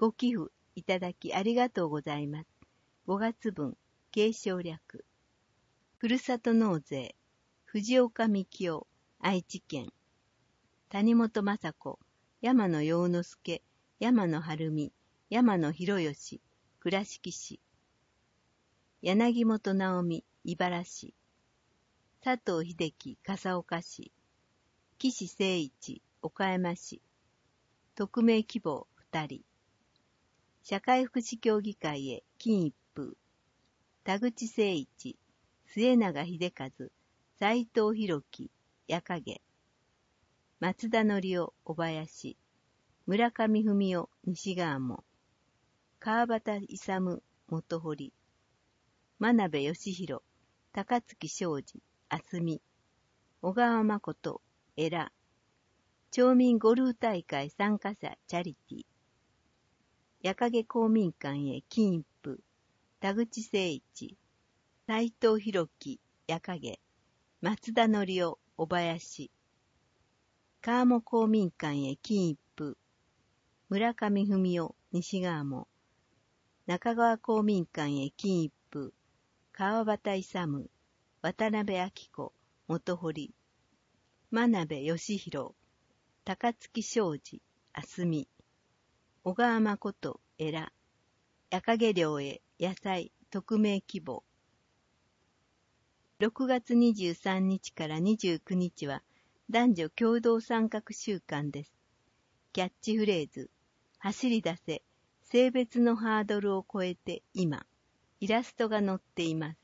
ご寄付いただきありがとうございます。5月分、継承略。ふるさと納税、藤岡幹夫、愛知県。谷本雅子、山野陽之助、山野晴美、山野博義、倉敷市。柳本直美、茨市。佐藤秀樹、笠岡市。岸誠一、岡山市。匿名希望2人。社会福祉協議会へ金一封。田口誠一、末永秀和、斉藤弘樹、矢影。松田則夫、小林。村上文夫、西川も。川端勇、元堀。真鍋義弘、高槻昌司、あすみ。小川誠、エラ。町民ゴルフ大会参加者チャリティ。矢影公民館へ金一封。田口誠一。斉藤弘樹、矢影。松田則夫、小林。川面公民館へ金一封。村上文夫、西川も。中川公民館へ金一封。川端勇、渡辺明子、元堀。真鍋義弘、高槻昌司、あすみ。小川誠、エラ。矢影寮へ野菜、匿名希望。6月23日から29日は男女共同参画週間です。キャッチフレーズ、走り出せ、性別のハードルを超えて今。イラストが載っています。